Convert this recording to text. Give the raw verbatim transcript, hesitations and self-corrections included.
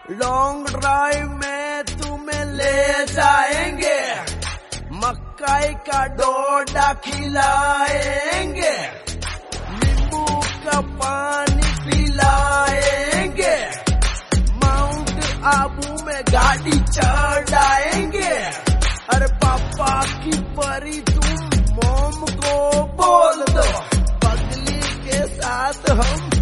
Long drive में तुम्हें ले जाएंगे, मक्काई का डोडा खिलाएंगे, नींबू का पानी पिलाएंगे, माउंट आबू में गाड़ी चढ़ाएंगे। अरे पापा की परी तुम मोम को बोल दो, पगली के साथ हम